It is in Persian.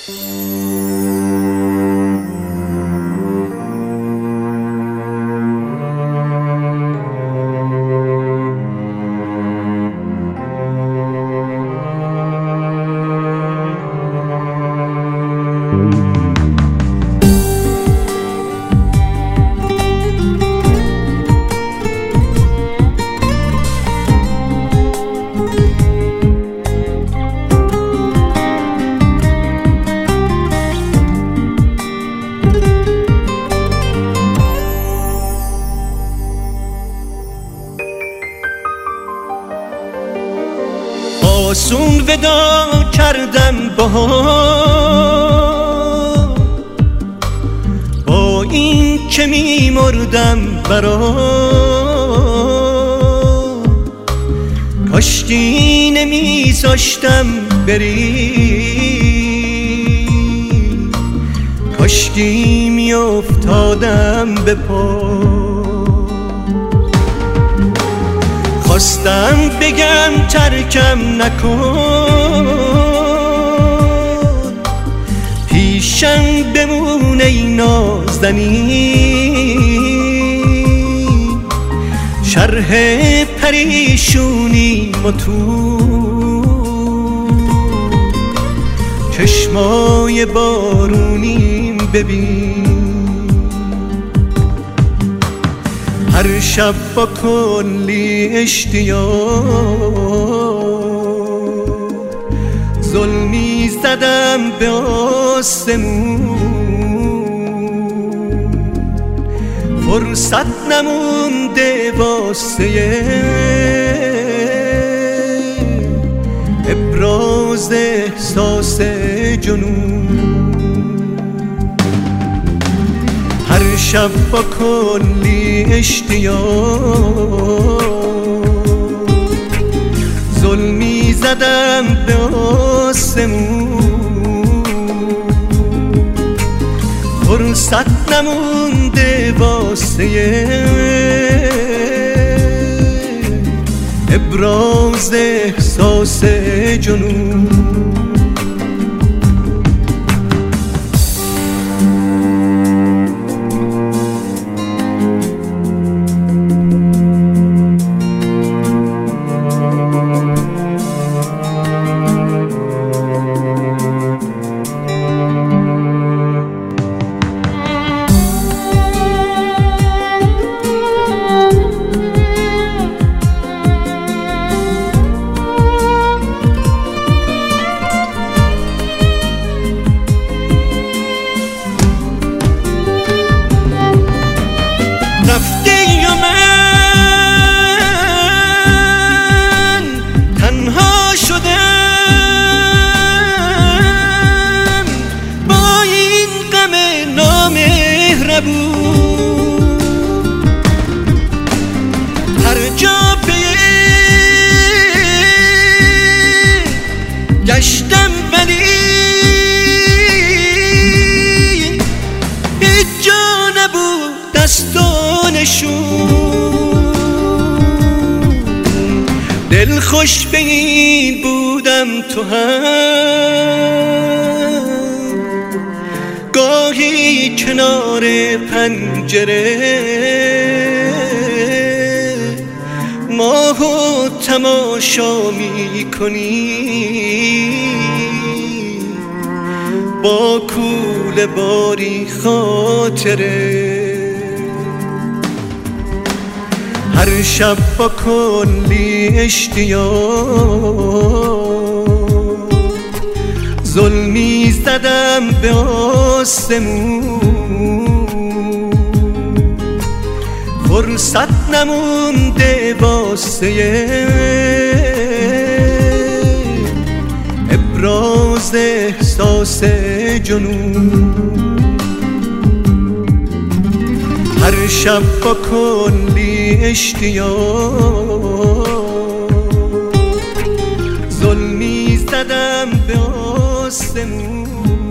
آسون ودا کردم با این که می مردم برا، کاشکی نمی زاشتم بری، کاشکی می افتادم به پا. خواستم بگم ترکم نکن، پیشم بمون ای نازنین، شرح پریشونی ما تو چشمای بارونیم ببین. هر شب با کلی اشتیاق ظلمی زدم به آسمون، فرصت نمونده واسه ابراز احساس جنون. هر شب با کلی اشتیاق ظلمی زدم به آسمون، فرصت نمونده واسه ابراز احساس جنون. رفتی و من تنها شدم با این غم نامهربون. هر جا گشتم ولی هیچ جا نبود دست و نشون. دل خوش به این بودم تو هم گاهی کنار پنجره ماهو تماشا می کنی با کوله باری خاطره. هر شب با کلی اشتیاق ظلمی زدم به آسمون، فرصت نمونده واسه ابراز احساس جنون. هر شب با کلی اشتیاق ظلمی زدم به آسمون،